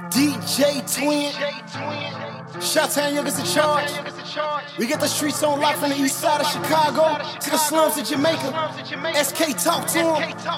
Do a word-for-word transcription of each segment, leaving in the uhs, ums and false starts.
D J Twin, Chi-Town Youngers in charge. We get the streets on lock from the east side of Chicago to the slums of Jamaica. S K talk to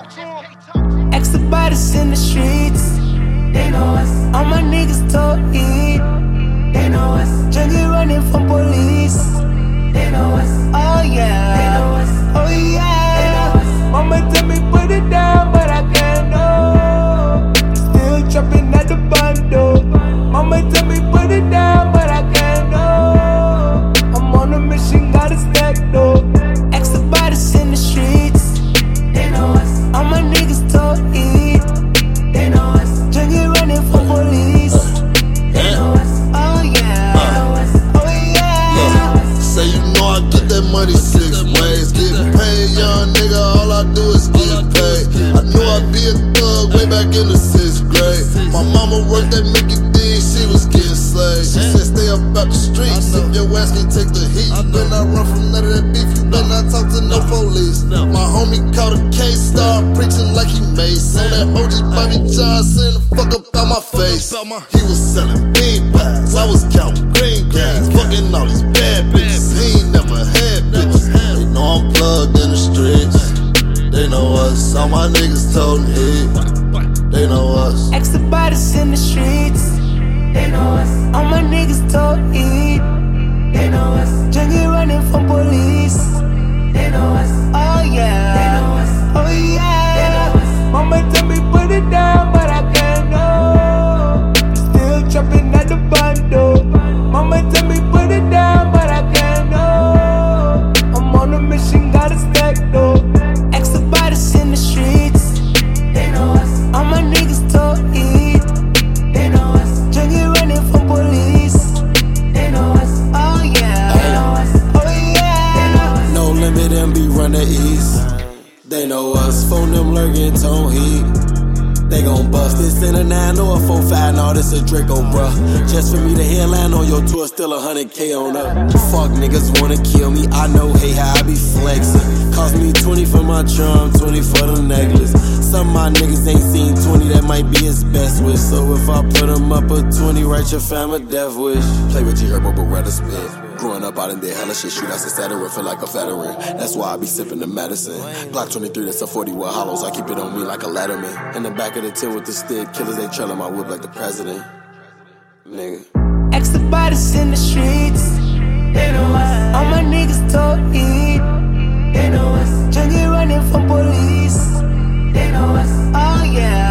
him. Ex-bodies in the streets, they know us. All my niggas told it, they know us. Junkie running from police, they know us. Oh yeah, they know us. Oh yeah, they know us. Mama tell me put it down, but I can't know. Still trapping at the bando. Mama tell me put it down, but I can't know. I'm on a mission, gotta stack though. Ex-bodies in the streets, they know us. All my niggas told it, they know us. Junkie running from police, they know us. Oh yeah, they know us. Oh yeah. Say you know I get that money six ways. Get paid, young nigga, all I do is get paid. I knew I'd be a thug way back in the sixth grade. My mama worked at Mickey D, she was getting slayed. She said stay up out the streets, if your ass can take the heat. You better not run from none of that beef, you better not talk to no police. My homie caught a case, started preaching like he made. So that O G Bobby Johnson, fuck up out my face. He was selling bean pies, I was counting green grass. Fucking all these bad bitches, he ain't never had bitches. They know I'm plugged in the streets, they know us. All my niggas told me, they know us. Ex-bodies in the streets, they know us. All my niggas told it, they know us. Junkie running from police, they know us. Oh yeah, they know us. Oh yeah, they know us. Mama tell me put it down, but I can't know. Still trapping at the bando. Mama tell me put it down, but I can't know. I'm on a mission, gotta stack though. Ex-bodies in the streets, they know us. All my niggas told it, they know us. Junkie running from police, they know us. Oh yeah, they know us. Oh yeah, they know us. No limit and be run the east. They know us. Phone them lurking, tone heat. They gon' bust this in a nine or a four five, no, this a Draco, bruh. Just for me to headline on your tour, still a hundred K on up. Fuck niggas wanna kill me, I know, hey, how I be flexing. Cost me twenty for my charm, twenty for the necklace. Some of my niggas ain't seen twenty, that might be his best wish. So if I put him up a twenty, write your fam a death wish. Play with G Herbo, but rather spit. Growing up out in there, hella shit, shoot out to Saturn, feel like a veteran. That's why I be sipping the medicine. Glock twenty-three, that's a forty with hollows, I keep it on me like a Letterman. In the back of the tin with the stick, killers, they trailing my whip like the president. Nigga. Ex-bodies in the streets, they know us. All my niggas told it, they know us. Junkie running from police, they know us. Oh yeah.